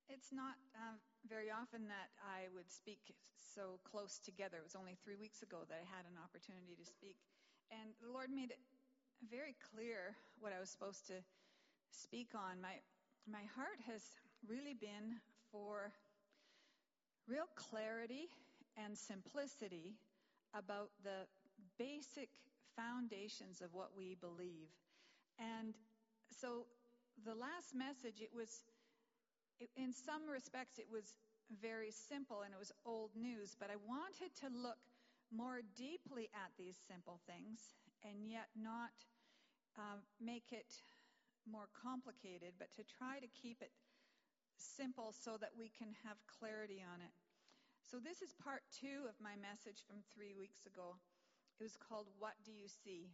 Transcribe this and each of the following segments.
It's not very often that I would speak so close together. It was only 3 weeks ago that I had an opportunity to speak. And the Lord made it very clear what I was supposed to speak on. My heart has really been for real clarity and simplicity about the basic foundations of what we believe. And so the last message, in some respects, it was very simple and it was old news, but I wanted to look more deeply at these simple things and yet not make it more complicated, but to try to keep it simple so that we can have clarity on it. So this is part 2 of my message from 3 weeks ago. It was called, What Do You See?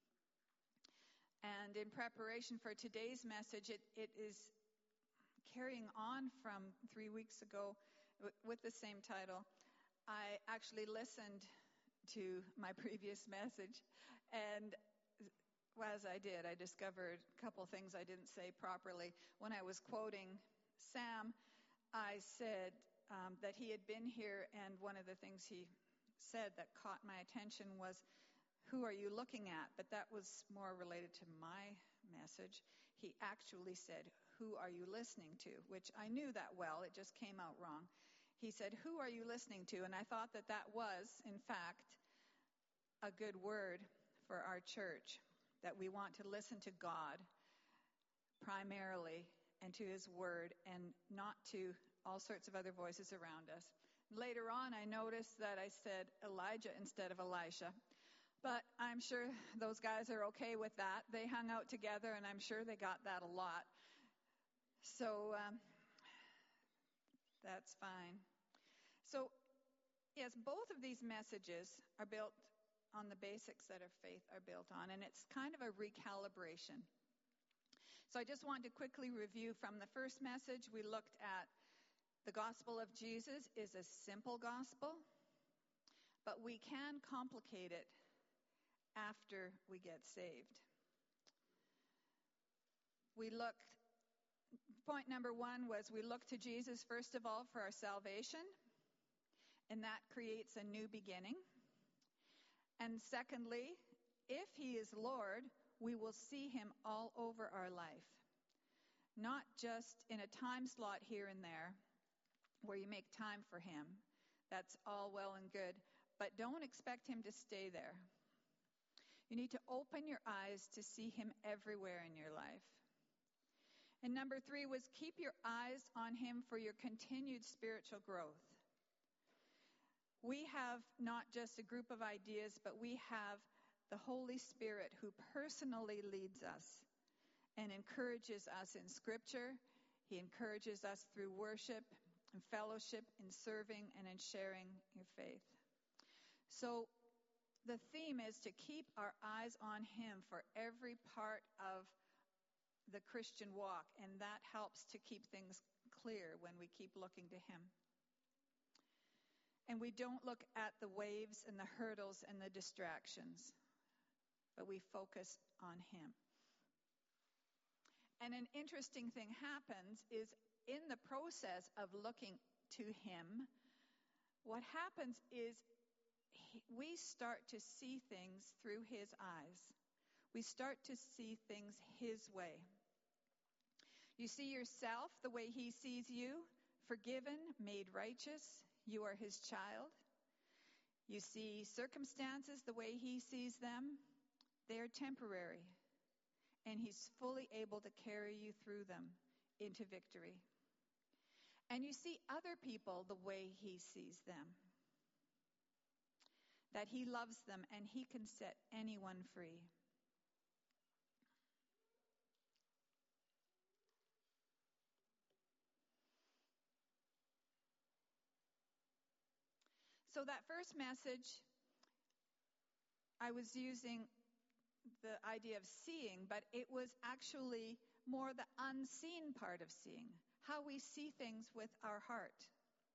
And in preparation for today's message, it is carrying on from 3 weeks ago with the same title. I actually listened to my previous message, and as I did, I discovered a couple things I didn't say properly. When I was quoting Sam, I said that he had been here, and one of the things he said that caught my attention was, "Who are you looking at?" But that was more related to my message. He actually said, "Who are you listening to?" Which I knew that well. It just came out wrong. He said, "Who are you listening to?" And I thought that was, in fact, a good word for our church, that we want to listen to God primarily and to His Word and not to all sorts of other voices around us. Later on, I noticed that I said Elijah instead of Elisha. But I'm sure those guys are okay with that. They hung out together, and I'm sure they got that a lot. So that's fine. So, yes, both of these messages are built on the basics that our faith are built on, and it's kind of a recalibration. So I just want to quickly review from the first message. We looked at the gospel of Jesus is a simple gospel, but we can complicate it after we get saved. Point number 1 was we look to Jesus first of all for our salvation, and that creates a new beginning. And secondly, if He is Lord, we will see Him all over our life, not just in a time slot here and there where you make time for Him. That's all well and good, but don't expect Him to stay there. You need to open your eyes to see Him everywhere in your life. And number 3 was keep your eyes on Him for your continued spiritual growth. We have not just a group of ideas, but we have the Holy Spirit who personally leads us and encourages us in Scripture. He encourages us through worship and fellowship, in serving and in sharing your faith. So the theme is to keep our eyes on Him for every part of the Christian walk, and that helps to keep things clear when we keep looking to Him. And we don't look at the waves and the hurdles and the distractions, but we focus on Him. And an interesting thing happens is in the process of looking to Him, what happens is we start to see things through His eyes. We start to see things His way. You see yourself the way He sees you, forgiven, made righteous. You are His child. You see circumstances the way He sees them. They are temporary. And He's fully able to carry you through them into victory. And you see other people the way He sees them. That He loves them and He can set anyone free. So that first message, I was using the idea of seeing, but it was actually more the unseen part of seeing, how we see things with our heart.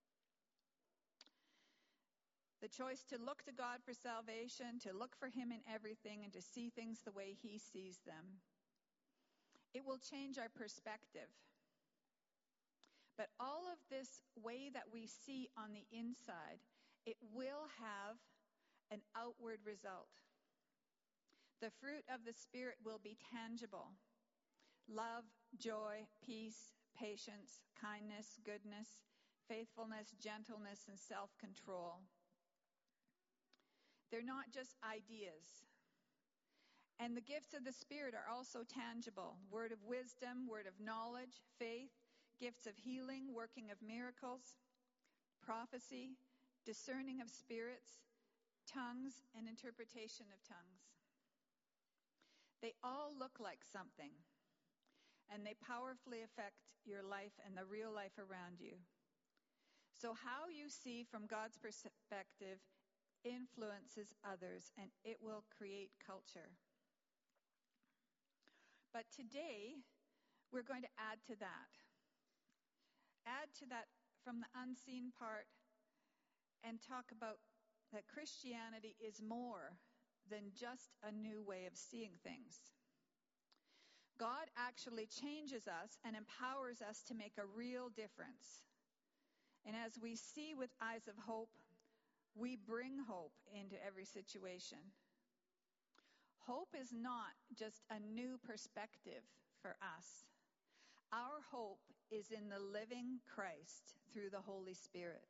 The choice to look to God for salvation, to look for Him in everything, and to see things the way He sees them. It will change our perspective. But all of this way that we see on the inside, it will have an outward result. The fruit of the Spirit will be tangible. Love, joy, peace, patience, kindness, goodness, faithfulness, gentleness, and self-control. They're not just ideas. And the gifts of the Spirit are also tangible. Word of wisdom, word of knowledge, faith, gifts of healing, working of miracles, prophecy, discerning of spirits, tongues, and interpretation of tongues. They all look like something, and they powerfully affect your life and the real life around you. So how you see from God's perspective influences others, and it will create culture. But today, we're going to add to that. Add to that from the unseen part and talk about that Christianity is more than just a new way of seeing things. God actually changes us and empowers us to make a real difference. And as we see with eyes of hope, we bring hope into every situation. Hope is not just a new perspective for us. Our hope is in the living Christ through the Holy Spirit.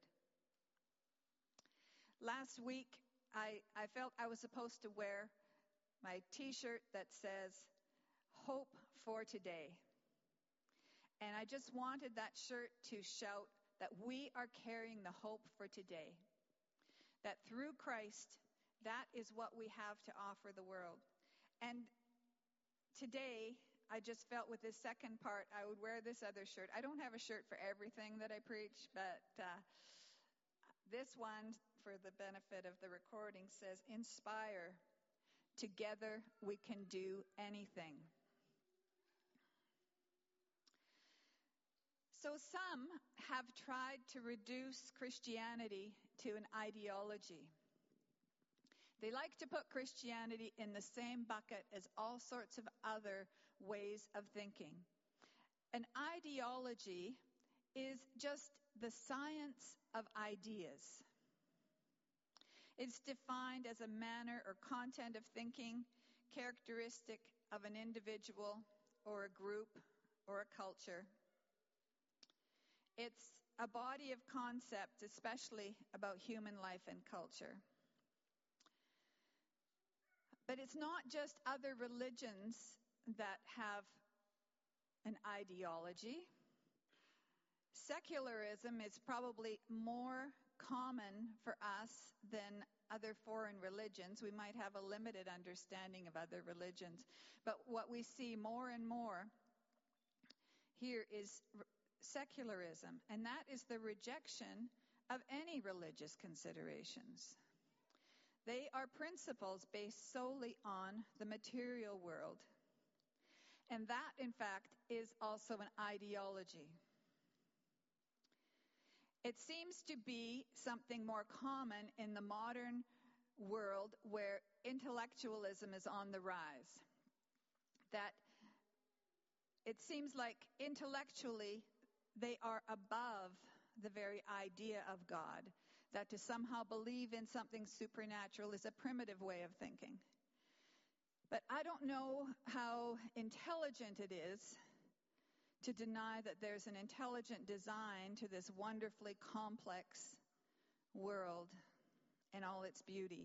Last week, I felt I was supposed to wear my t-shirt that says, Hope for Today. And I just wanted that shirt to shout that we are carrying the hope for today. That through Christ, that is what we have to offer the world. And today, I just felt with this second part, I would wear this other shirt. I don't have a shirt for everything that I preach, but this one, for the benefit of the recording, says, Inspire. Together we can do anything. So some have tried to reduce Christianity to an ideology. They like to put Christianity in the same bucket as all sorts of other ways of thinking. An ideology is just the science of ideas. It's defined as a manner or content of thinking, characteristic of an individual or a group or a culture. It's a body of concepts, especially about human life and culture. But it's not just other religions that have an ideology. Secularism is probably more common for us than other foreign religions. We might have a limited understanding of other religions. But what we see more and more here is secularism, and that is the rejection of any religious considerations. They are principles based solely on the material world. And that, in fact, is also an ideology. It seems to be something more common in the modern world where intellectualism is on the rise. That it seems like intellectually they are above the very idea of God. That to somehow believe in something supernatural is a primitive way of thinking. But I don't know how intelligent it is to deny that there's an intelligent design to this wonderfully complex world and all its beauty.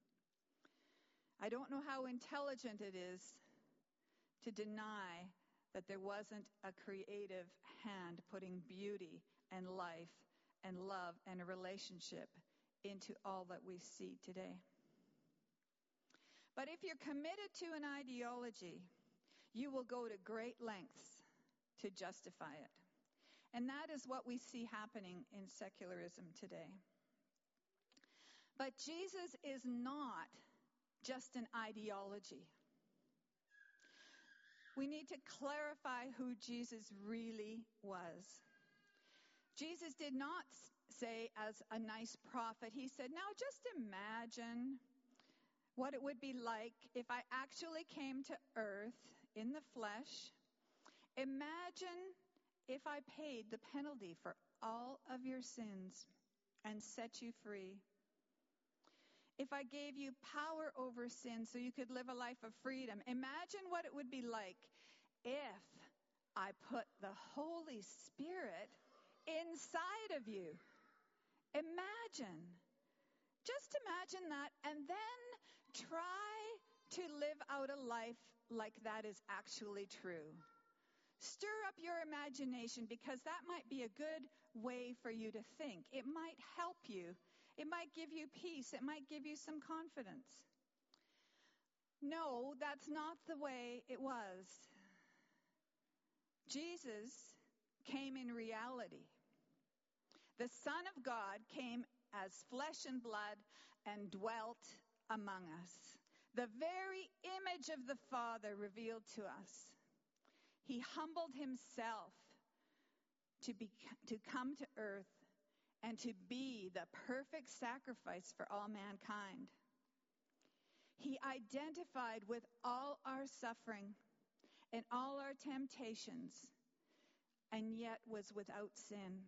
I don't know how intelligent it is to deny that there wasn't a creative hand putting beauty and life and love and a relationship into all that we see today. But if you're committed to an ideology, you will go to great lengths to justify it. And that is what we see happening in secularism today. But Jesus is not just an ideology. We need to clarify who Jesus really was. Jesus did not say as a nice prophet, he said, now just imagine what it would be like if I actually came to earth in the flesh. Imagine if I paid the penalty for all of your sins and set you free, if I gave you power over sin so you could live a life of freedom, imagine what it would be like if I put the Holy Spirit inside of you. Imagine. Just imagine that, and then try to live out a life like that is actually true. Stir up your imagination, because that might be a good way for you to think. It might help you. It might give you peace. It might give you some confidence. No, that's not the way it was. Jesus came in reality. The Son of God came as flesh and blood and dwelt among us. The very image of the Father revealed to us. He humbled himself to come to earth and to be the perfect sacrifice for all mankind. He identified with all our suffering and all our temptations, and yet was without sin.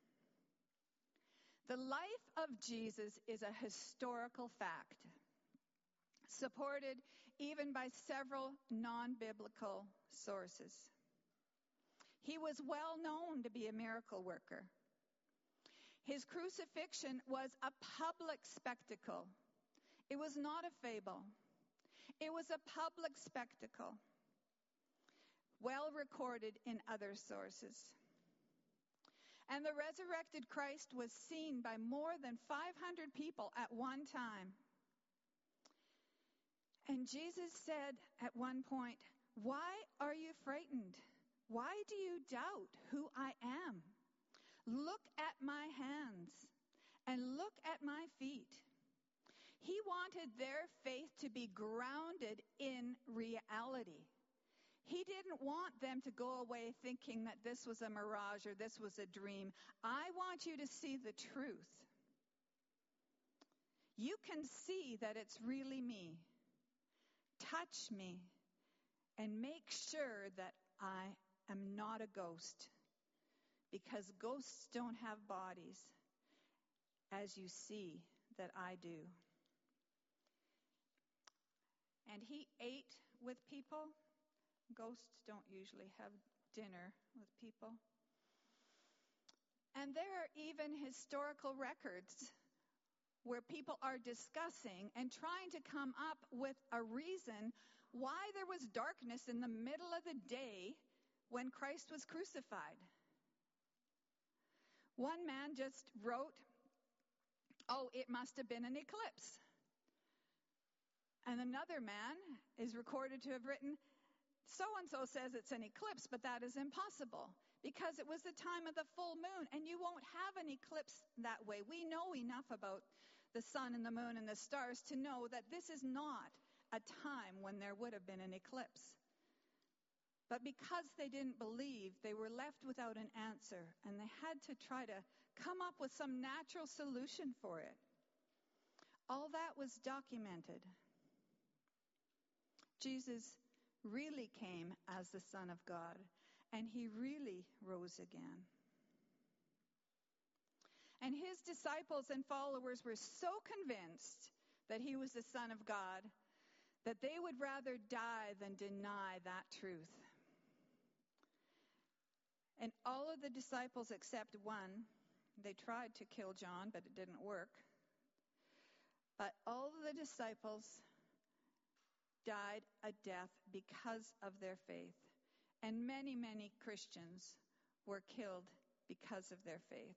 The life of Jesus is a historical fact, supported even by several non-biblical sources. He was well known to be a miracle worker. His crucifixion was a public spectacle. It was not a fable. It was a public spectacle, well recorded in other sources. And the resurrected Christ was seen by more than 500 people at one time. And Jesus said at one point, "Why are you frightened? Why do you doubt who I am? Look at my hands and look at my feet." He wanted their faith to be grounded in reality. He didn't want them to go away thinking that this was a mirage or this was a dream. I want you to see the truth. You can see that it's really me. Touch me and make sure that I am not a ghost, because ghosts don't have bodies, as you see that I do. And he ate with people. Ghosts don't usually have dinner with people. And there are even historical records where people are discussing and trying to come up with a reason why there was darkness in the middle of the day when Christ was crucified. One man just wrote, "Oh, it must have been an eclipse." And another man is recorded to have written, "So-and-so says it's an eclipse, but that is impossible because it was the time of the full moon, and you won't have an eclipse that way." We know enough about the sun and the moon and the stars to know that this is not a time when there would have been an eclipse. But because they didn't believe, they were left without an answer, and they had to try to come up with some natural solution for it. All that was documented. Jesus really came as the Son of God, and he really rose again. And his disciples and followers were so convinced that he was the Son of God that they would rather die than deny that truth. And all of the disciples except one, they tried to kill John, but it didn't work. But all of the disciples died a death because of their faith. And many, many Christians were killed because of their faith.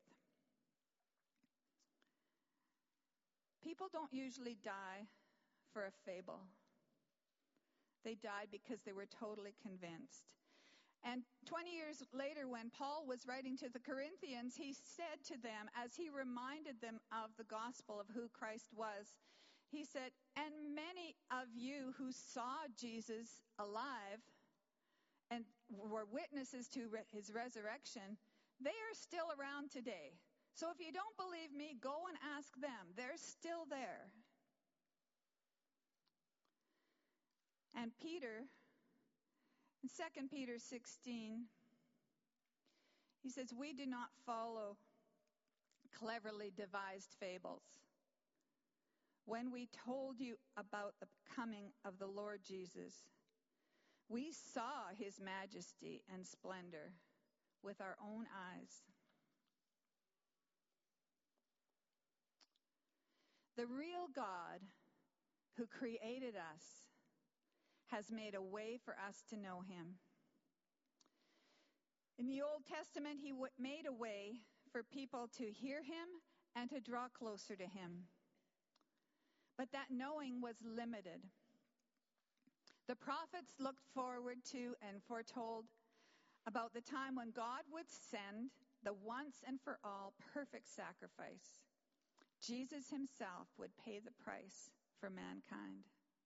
People don't usually die for a fable. They died because they were totally convinced. And 20 years later, when Paul was writing to the Corinthians, he said to them, as he reminded them of the gospel of who Christ was, he said, "And many of you who saw Jesus alive and were witnesses to his resurrection, they are still around today. So if you don't believe me, go and ask them. They're still there." And Peter, in 2 Peter 16, He says, we do not follow cleverly devised fables. When we told you about the coming of the Lord Jesus, we saw his majesty and splendor with our own eyes. The real God who created us has made a way for us to know him. In the Old Testament, he made a way for people to hear him and to draw closer to him. But that knowing was limited. The prophets looked forward to and foretold about the time when God would send the once and for all perfect sacrifice. Jesus himself would pay the price for mankind.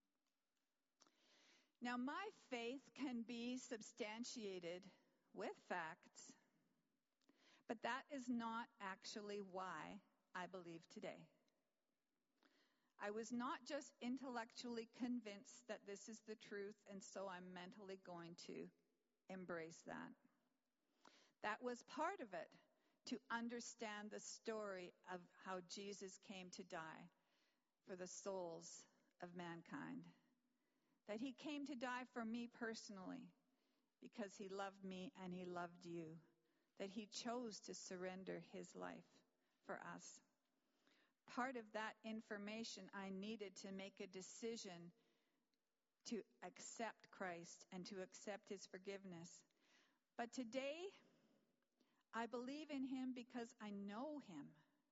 Now, my faith can be substantiated with facts, but that is not actually why I believe today. I was not just intellectually convinced that this is the truth, and so I'm mentally going to embrace that. That was part of it, to understand the story of how Jesus came to die for the souls of mankind. That he came to die for me personally because he loved me and he loved you. That he chose to surrender his life for us. Part of that information I needed to make a decision to accept Christ and to accept his forgiveness. But today, I believe in him because I know him.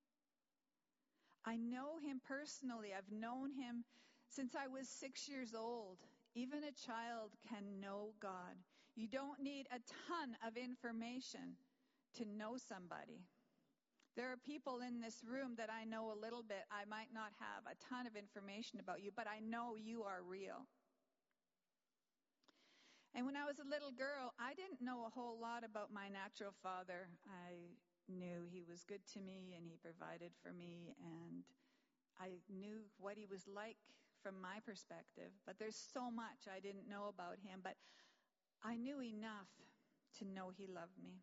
I know him personally. I've known him since I was 6 years old. Even a child can know God. You don't need a ton of information to know somebody. There are people in this room that I know a little bit. I might not have a ton of information about you, but I know you are real. And when I was a little girl, I didn't know a whole lot about my natural father. I knew he was good to me and he provided for me, and I knew what he was like from my perspective. But there's so much I didn't know about him, but I knew enough to know he loved me.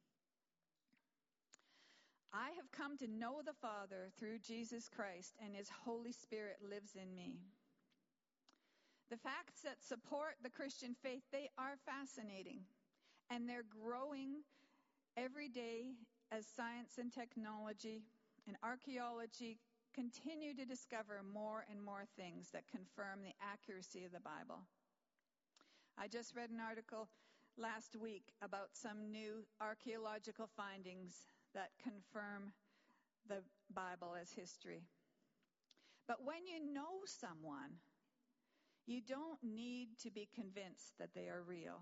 I have come to know the Father through Jesus Christ, and his Holy Spirit lives in me. The facts that support the Christian faith, they are fascinating, and they're growing every day as science and technology and archaeology continue to discover more and more things that confirm the accuracy of the Bible. I just read an article last week about some new archaeological findings that confirm the Bible as history. But when you know someone, you don't need to be convinced that they are real.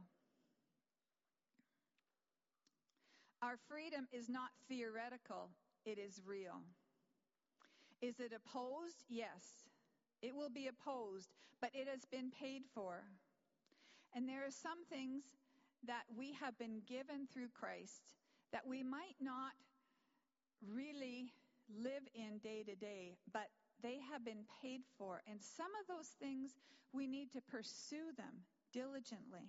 Our freedom is not theoretical, it is real. Is it opposed? Yes. It will be opposed, but it has been paid for. And there are some things that we have been given through Christ that we might not really live in day to day, but they have been paid for. And some of those things, we need to pursue them diligently.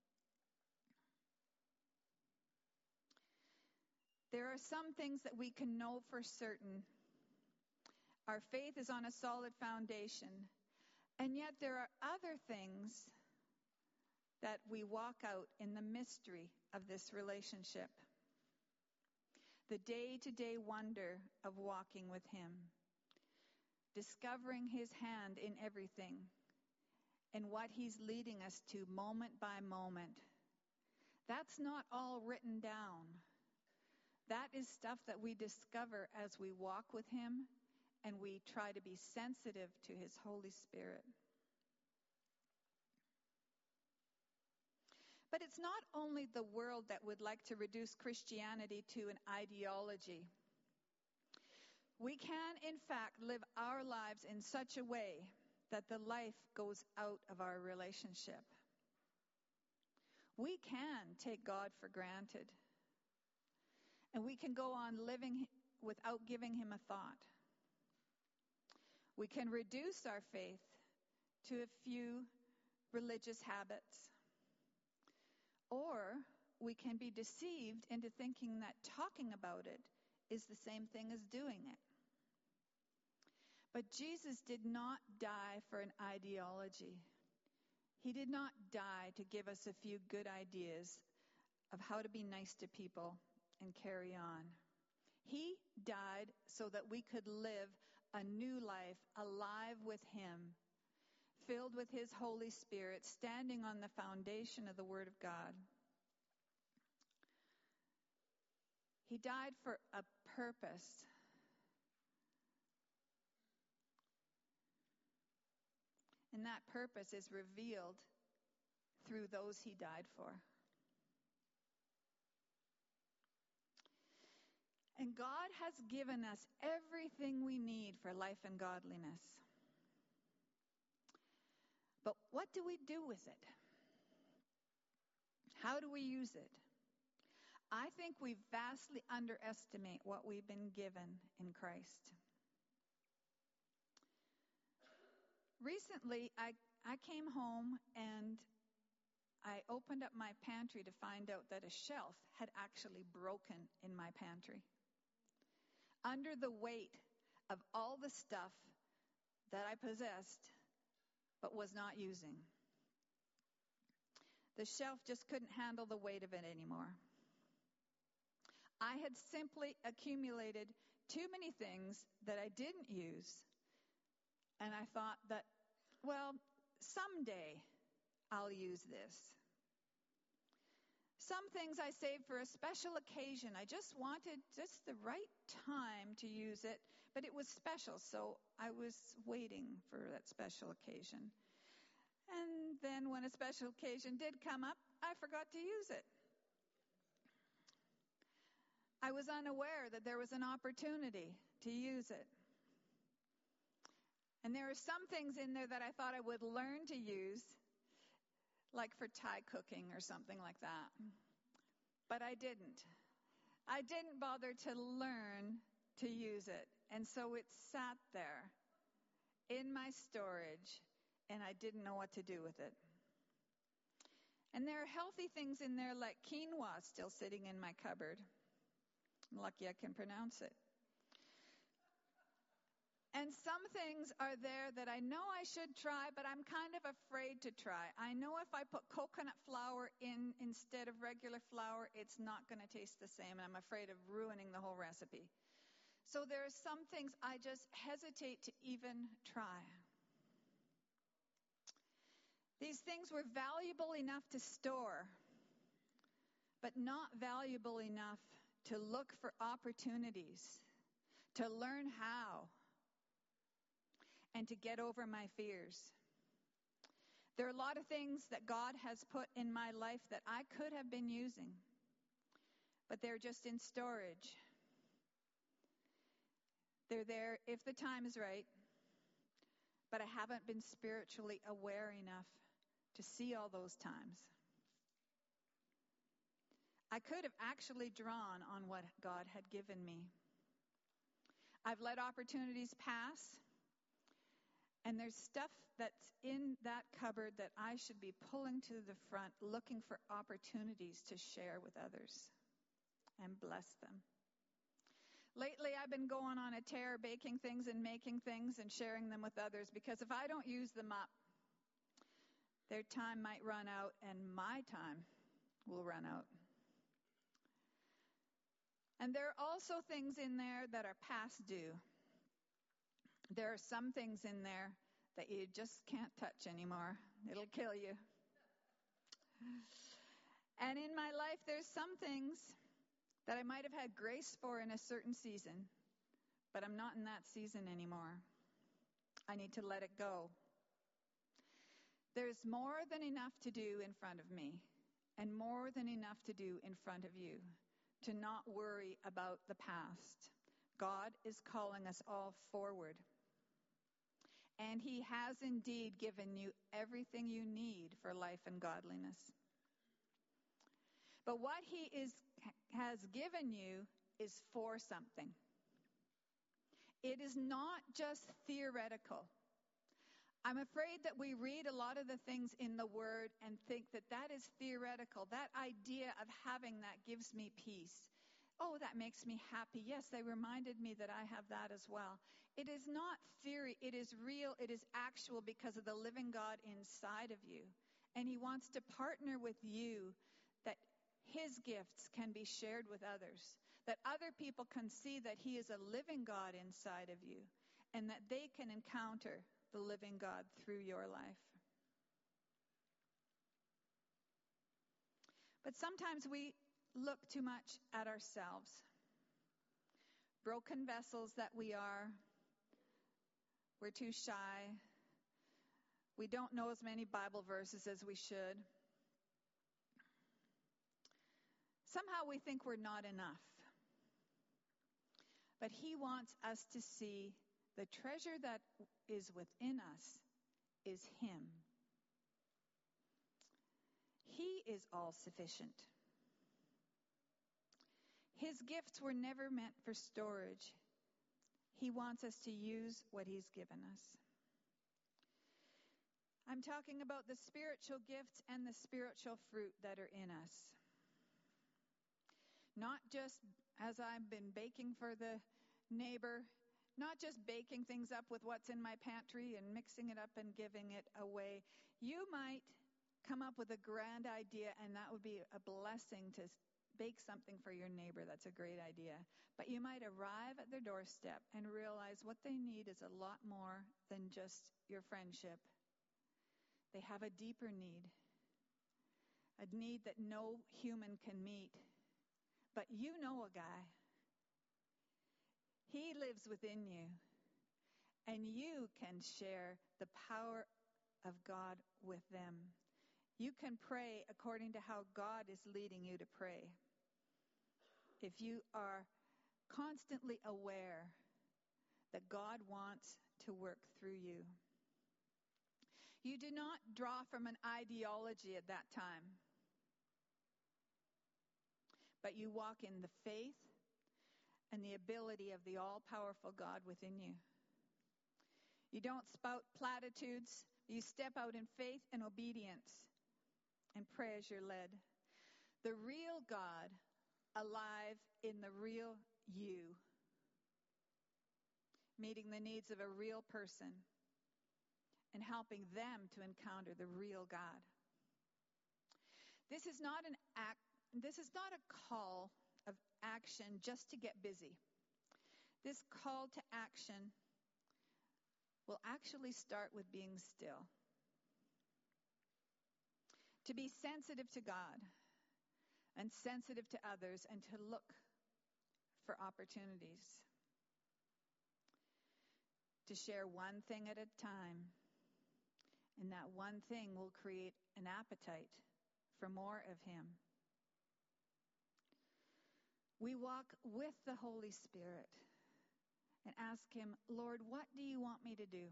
There are some things that we can know for certain. Our faith is on a solid foundation. And yet there are other things that we walk out in the mystery of this relationship. The day-to-day wonder of walking with him. Discovering his hand in everything. And what he's leading us to moment by moment. That's not all written down. That is stuff that we discover as we walk with him and we try to be sensitive to his Holy Spirit. But it's not only the world that would like to reduce Christianity to an ideology. We can, in fact, live our lives in such a way that the life goes out of our relationship. We can take God for granted. And we can go on living without giving him a thought. We can reduce our faith to a few religious habits. Or we can be deceived into thinking that talking about it is the same thing as doing it. But Jesus did not die for an ideology. He did not die to give us a few good ideas of how to be nice to people and carry on. He died so that we could live a new life, alive with Him, filled with His Holy Spirit, standing on the foundation of the Word of God. He died for a purpose. And that purpose is revealed through those He died for. And God has given us everything we need for life and godliness. But what do we do with it? How do we use it? I think we vastly underestimate what we've been given in Christ. Recently, I came home and I opened up my pantry to find out that a shelf had actually broken in my pantry. Under the weight of all the stuff that I possessed but was not using. The shelf just couldn't handle the weight of it anymore. I had simply accumulated too many things that I didn't use. And I thought that, well, someday I'll use this. Some things I saved for a special occasion. I just wanted just the right time to use it, but it was special, so I was waiting for that special occasion. And then when a special occasion did come up, I forgot to use it. I was unaware that there was an opportunity to use it. And there are some things in there that I thought I would learn to use, like for Thai cooking or something like that. But I didn't. I didn't bother to learn to use it. And so it sat there in my storage, and I didn't know what to do with it. And there are healthy things in there like quinoa still sitting in my cupboard. I'm lucky I can pronounce it. And some things are there that I know I should try, but I'm kind of afraid to try. I know if I put coconut flour in instead of regular flour, it's not going to taste the same, and I'm afraid of ruining the whole recipe. So there are some things I just hesitate to even try. These things were valuable enough to store, but not valuable enough to look for opportunities, to learn how, and to get over my fears. There are a lot of things that God has put in my life that I could have been using, but they're just in storage. They're there if the time is right, but I haven't been spiritually aware enough to see all those times. I could have actually drawn on what God had given me. I've let opportunities pass. And there's stuff that's in that cupboard that I should be pulling to the front, looking for opportunities to share with others and bless them. Lately, I've been going on a tear, baking things and making things and sharing them with others, because if I don't use them up, their time might run out and my time will run out. And there are also things in there that are past due. There are some things in there that you just can't touch anymore. It'll kill you. And in my life, there's some things that I might have had grace for in a certain season, but I'm not in that season anymore. I need to let it go. There's more than enough to do in front of me, and more than enough to do in front of you, to not worry about the past. God is calling us all forward. And He has indeed given you everything you need for life and godliness. But what He has given you is for something. It is not just theoretical. I'm afraid that we read a lot of the things in the Word and think that that is theoretical. That idea of having that gives me peace. Oh, that makes me happy. Yes, they reminded me that I have that as well. It is not theory. It is real. It is actual because of the living God inside of you. And He wants to partner with you that His gifts can be shared with others, that other people can see that He is a living God inside of you, and that they can encounter the living God through your life. But sometimes we look too much at ourselves. Broken vessels that we are. We're too shy. We don't know as many Bible verses as we should. Somehow we think we're not enough. But He wants us to see the treasure that is within us is Him. He is all sufficient. His gifts were never meant for storage. He wants us to use what He's given us. I'm talking about the spiritual gifts and the spiritual fruit that are in us. Not just as I've been baking for the neighbor, not just baking things up with what's in my pantry and mixing it up and giving it away. You might come up with a grand idea, and that would be a blessing to bake something for your neighbor. That's a great idea. But you might arrive at their doorstep and realize what they need is a lot more than just your friendship. They have a deeper need, a need that no human can meet. But you know a guy. He lives within you, and you can share the power of God with them. You can pray according to how God is leading you to pray. If you are constantly aware that God wants to work through you. You do not draw from an ideology at that time, but you walk in the faith and the ability of the all-powerful God within you. You don't spout platitudes. You step out in faith and obedience and pray as you're led. The real God alive in the real you, meeting the needs of a real person and helping them to encounter the real God. This is not a call of action just to get busy. This call to action will actually start with being still. To be sensitive to God and sensitive to others, and to look for opportunities. To share one thing at a time. And that one thing will create an appetite for more of Him. We walk with the Holy Spirit and ask Him, Lord, what do you want me to do?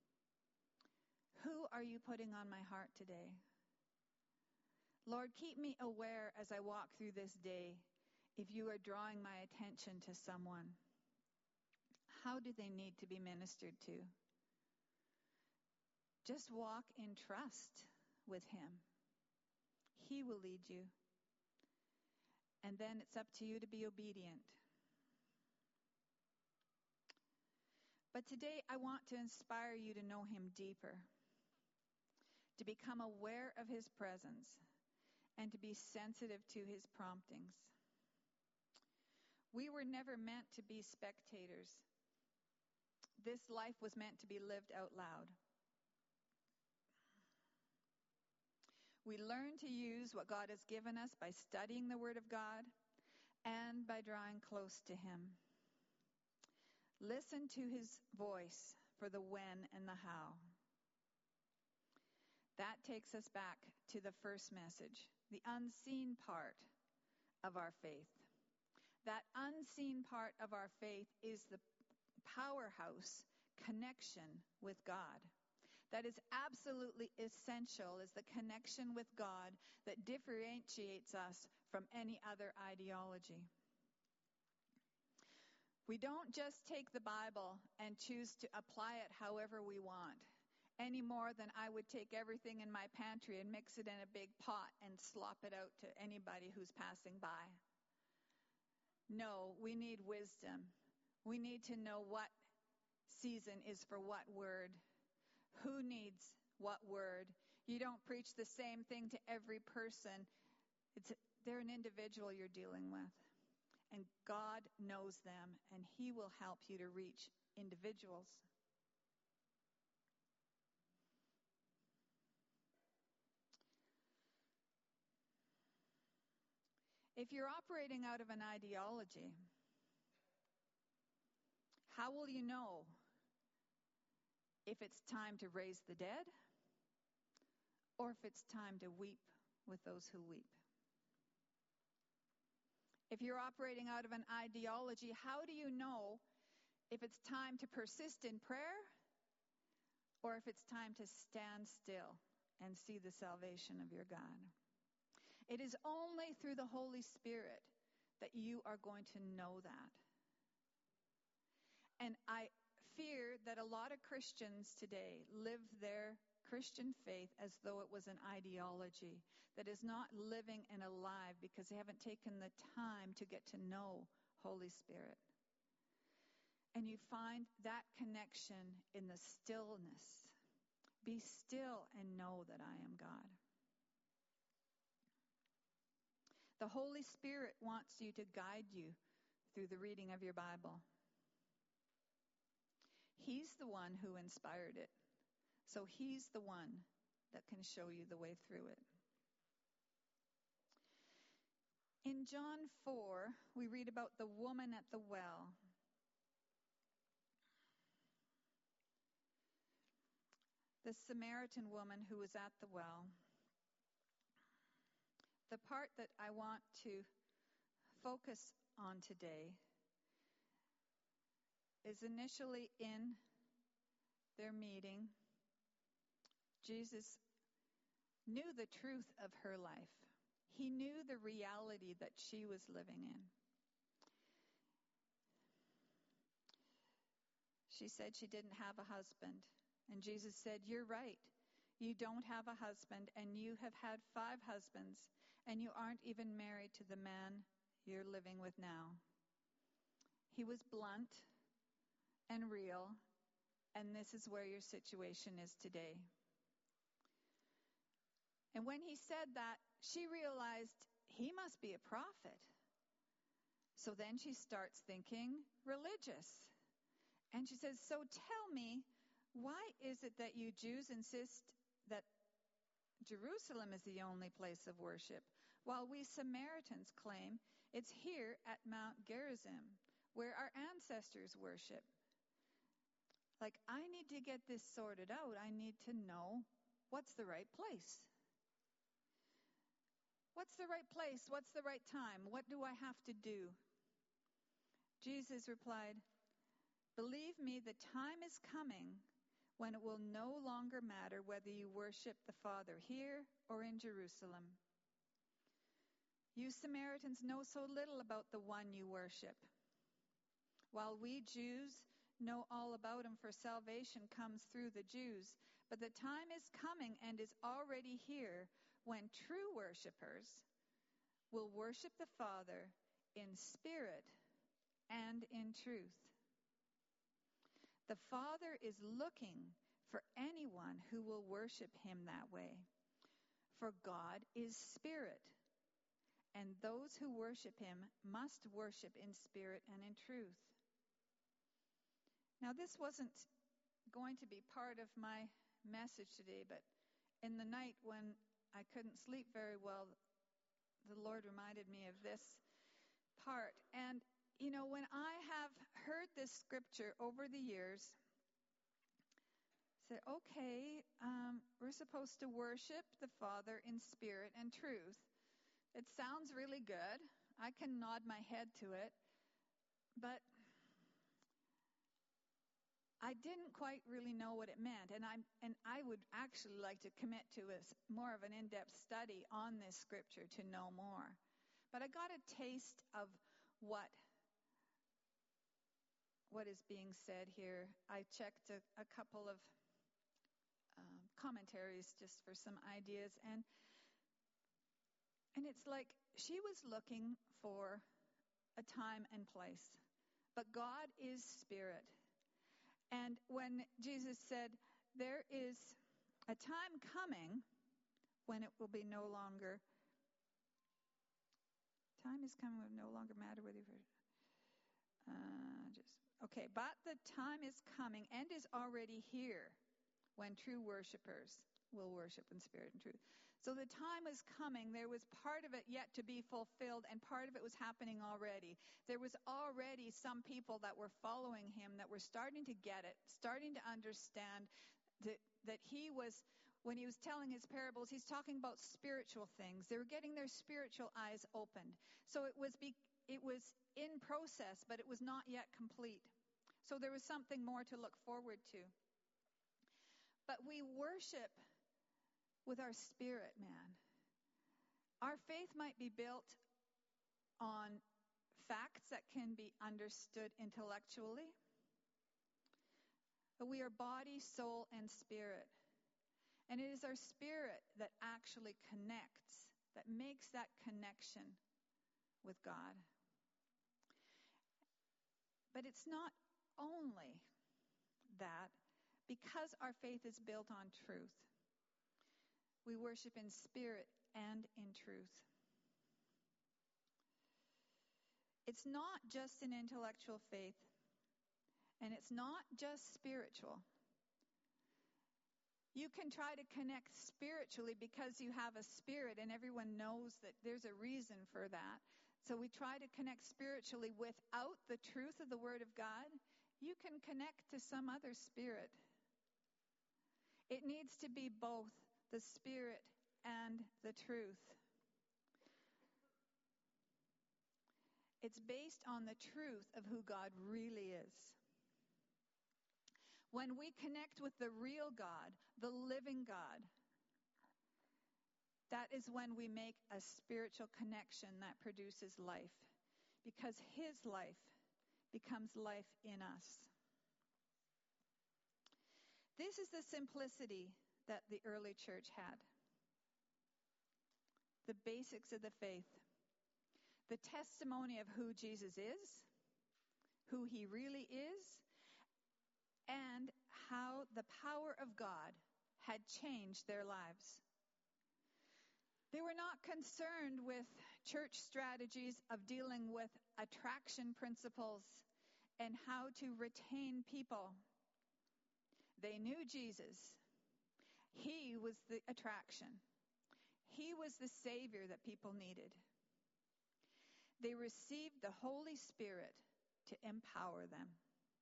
Who are you putting on my heart today? Lord, keep me aware as I walk through this day if you are drawing my attention to someone. How do they need to be ministered to? Just walk in trust with Him. He will lead you. And then it's up to you to be obedient. But today I want to inspire you to know Him deeper, to become aware of His presence, and to be sensitive to His promptings. We were never meant to be spectators. This life was meant to be lived out loud. We learn to use what God has given us by studying the Word of God and by drawing close to Him. Listen to His voice for the when and the how. That takes us back to the first message, the unseen part of our faith. That unseen part of our faith is the powerhouse connection with God. That is absolutely essential, is the connection with God that differentiates us from any other ideology. We don't just take the Bible and choose to apply it however we want any more than I would take everything in my pantry and mix it in a big pot and slop it out to anybody who's passing by. No, we need wisdom. We need to know what season is for what word. Who needs what word? You don't preach the same thing to every person. They're an individual you're dealing with. And God knows them, and He will help you to reach individuals. If you're operating out of an ideology, how will you know if it's time to raise the dead or if it's time to weep with those who weep? If you're operating out of an ideology, how do you know if it's time to persist in prayer or if it's time to stand still and see the salvation of your God? It is only through the Holy Spirit that you are going to know that. And I fear that a lot of Christians today live their Christian faith as though it was an ideology that is not living and alive because they haven't taken the time to get to know Holy Spirit. And you find that connection in the stillness. Be still and know that I am God. The Holy Spirit wants you to guide you through the reading of your Bible. He's the one who inspired it. So He's the one that can show you the way through it. In John 4, we read about the woman at the well. The Samaritan woman who was at the well. The part that I want to focus on today is initially in their meeting. Jesus knew the truth of her life. He knew the reality that she was living in. She said she didn't have a husband. And Jesus said, "You're right. You don't have a husband, and you have had 5 husbands, and you aren't even married to the man you're living with now." He was blunt and real, and this is where your situation is today. And when he said that, she realized he must be a prophet. So then she starts thinking religious. And she says, "So tell me, why is it that you Jews insist that Jerusalem is the only place of worship, while we Samaritans claim it's here at Mount Gerizim, where our ancestors worship? Like, I need to get this sorted out. I need to know what's the right place. What's the right place? What's the right time? What do I have to do?" Jesus replied, "Believe me, the time is coming when it will no longer matter whether you worship the Father here or in Jerusalem. You Samaritans know so little about the one you worship, while we Jews know all about him, for salvation comes through the Jews. But the time is coming and is already here when true worshipers will worship the Father in spirit and in truth. The Father is looking for anyone who will worship him that way. For God is spirit, and those who worship him must worship in spirit and in truth." Now, this wasn't going to be part of my message today, but in the night when I couldn't sleep very well, the Lord reminded me of this part. And, you know, when I have heard this scripture over the years, said, okay, we're supposed to worship the Father in spirit and truth. It sounds really good. I can nod my head to it. But I didn't quite really know what it meant. And I would actually like to commit to more of an in-depth study on this scripture to know more. But I got a taste of what is being said here. I checked a couple of commentaries just for some ideas. And it's like she was looking for a time and place. But God is spirit. And when Jesus said, there is a time coming when it will be no longer, time is coming when it will no longer matter whether you're, but the time is coming and is already here when true worshipers will worship in spirit and truth. So the time is coming. There was part of it yet to be fulfilled, and part of it was happening already. There was already some people that were following him that were starting to get it, starting to understand that he was, when he was telling his parables, he's talking about spiritual things. They were getting their spiritual eyes opened. So it was in process, but it was not yet complete. So there was something more to look forward to. But we worship with our spirit, man. Our faith might be built on facts that can be understood intellectually, but we are body, soul, and spirit. And it is our spirit that actually connects, that makes that connection with God. But it's not only that. Because our faith is built on truth, we worship in spirit and in truth. It's not just an intellectual faith, and it's not just spiritual. You can try to connect spiritually because you have a spirit, and everyone knows that there's a reason for that. So we try to connect spiritually without the truth of the Word of God. You can connect to some other spirit. It needs to be both the spirit and the truth. It's based on the truth of who God really is. When we connect with the real God, the living God, that is when we make a spiritual connection that produces life, because his life becomes life in us. This is the simplicity that the early church had. The basics of the faith. The testimony of who Jesus is, who he really is, and how the power of God had changed their lives. They were not concerned with church strategies of dealing with attraction principles and how to retain people. They knew Jesus. He was the attraction. He was the Savior that people needed. They received the Holy Spirit to empower them.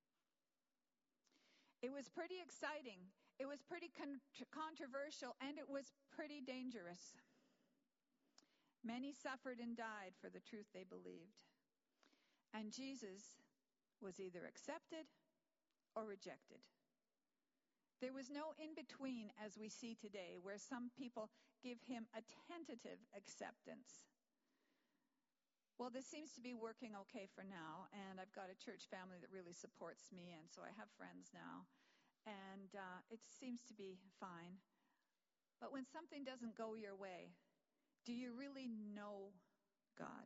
It was pretty exciting. It was pretty controversial, and it was pretty dangerous. Many suffered and died for the truth they believed. And Jesus was either accepted or rejected. There was no in-between as we see today, where some people give him a tentative acceptance. Well, this seems to be working okay for now, and I've got a church family that really supports me, and so I have friends now, and it seems to be fine. But when something doesn't go your way, do you really know God?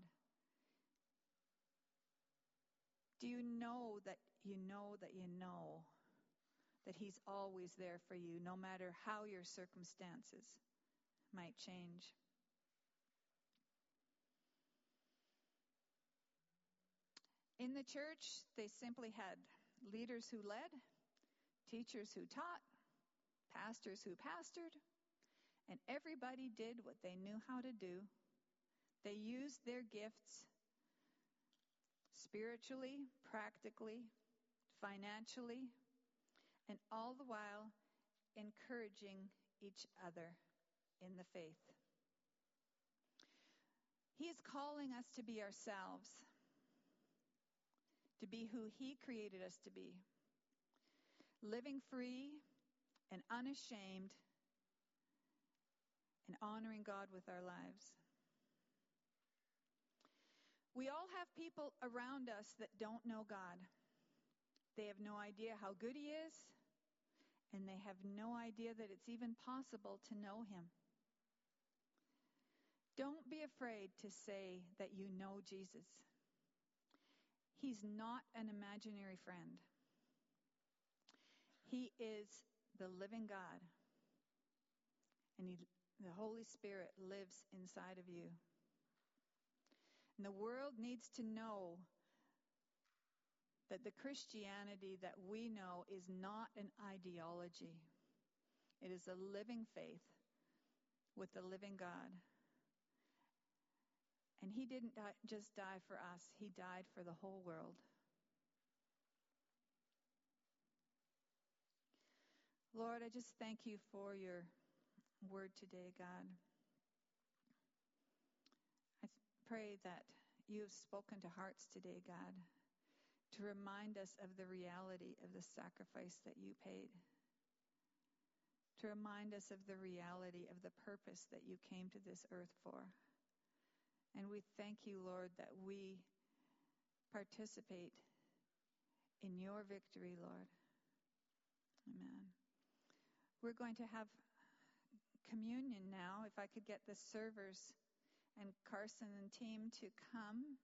Do you know that you know that you know that he's always there for you, no matter how your circumstances might change? In the church, they simply had leaders who led, teachers who taught, pastors who pastored, and everybody did what they knew how to do. They used their gifts spiritually, practically, financially, and all the while encouraging each other in the faith. He is calling us to be ourselves, to be who he created us to be, living free and unashamed and honoring God with our lives. We all have people around us that don't know God. They have no idea how good he is, and they have no idea that it's even possible to know him. Don't be afraid to say that you know Jesus. He's not an imaginary friend. He is the living God, and the Holy Spirit lives inside of you. And the world needs to know that the Christianity that we know is not an ideology. It is a living faith with the living God. And he didn't just die for us, he died for the whole world. Lord, I just thank you for your word today, God. I pray that you have spoken to hearts today, God, to remind us of the reality of the sacrifice that you paid, to remind us of the reality of the purpose that you came to this earth for. And we thank you, Lord, that we participate in your victory, Lord. Amen. We're going to have communion now. If I could get the servers and Carson and team to come.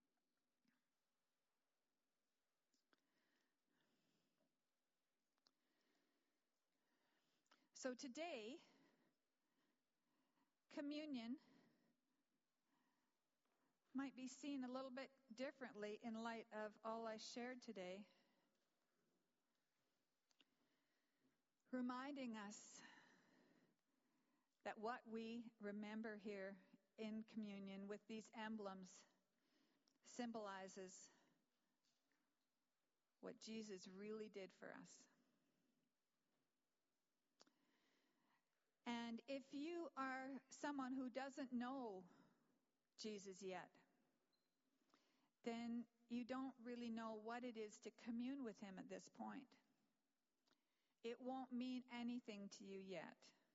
So today, communion might be seen a little bit differently in light of all I shared today, reminding us that what we remember here in communion with these emblems symbolizes what Jesus really did for us. And if you are someone who doesn't know Jesus yet, then you don't really know what it is to commune with him at this point. It won't mean anything to you yet.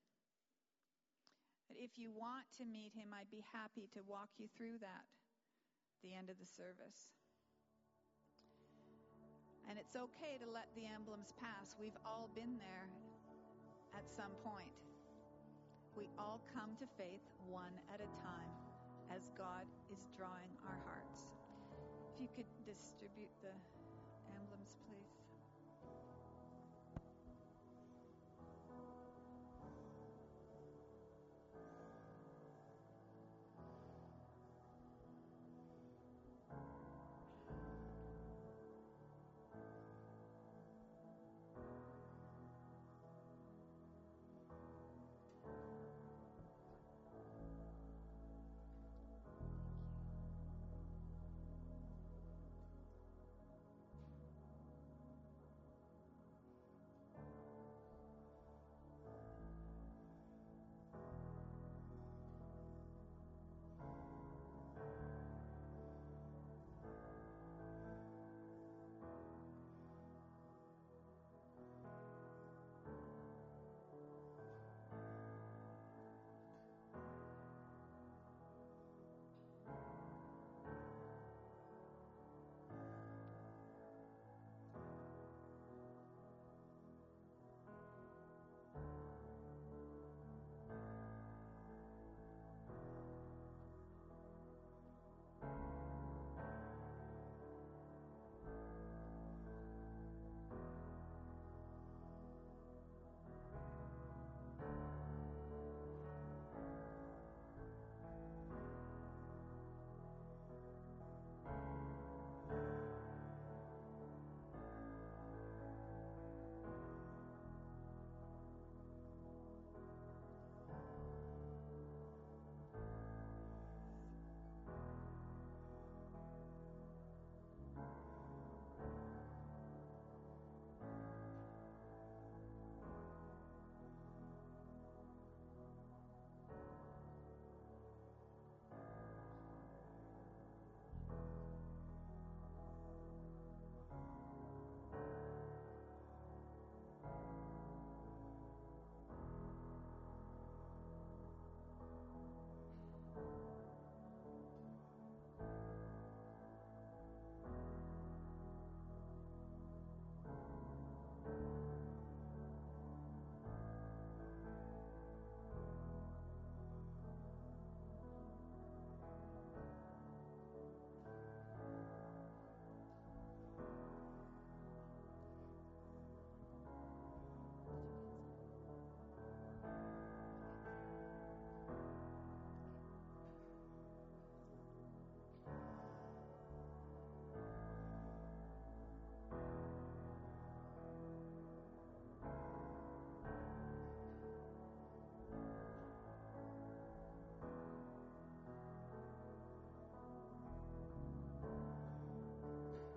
But if you want to meet him, I'd be happy to walk you through that at the end of the service. And it's okay to let the emblems pass. We've all been there at some point. We all come to faith one at a time as God is drawing our hearts. If you could distribute the emblems, please.